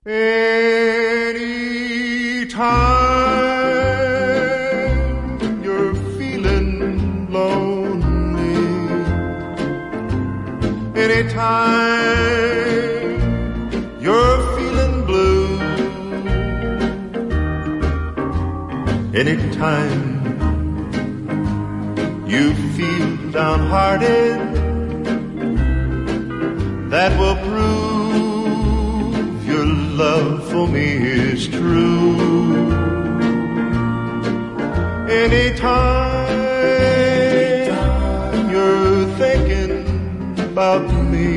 Anytime you're feeling lonely, anytime you're feeling blue, anytime you feel downhearted, that will prove your love for me is true. Anytime you're thinking about me,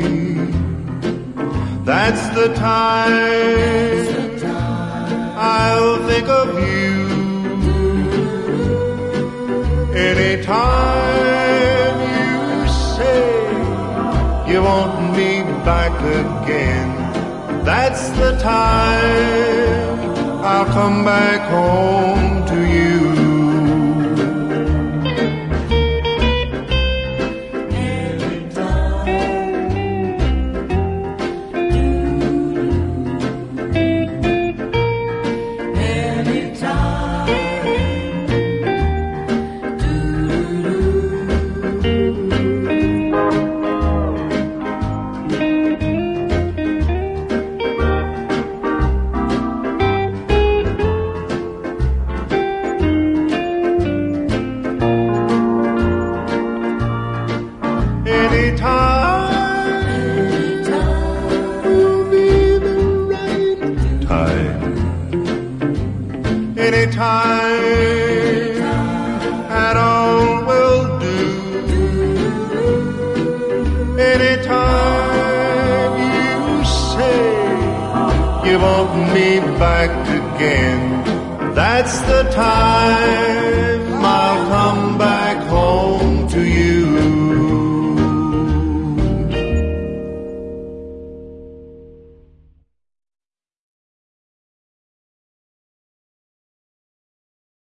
that's the time I'll think of you. Anytime you say you want me back again, that's the time I'll come back home to you. Anytime will be the right time. Anytime at all will do. Anytime you say you want me back again, that's the time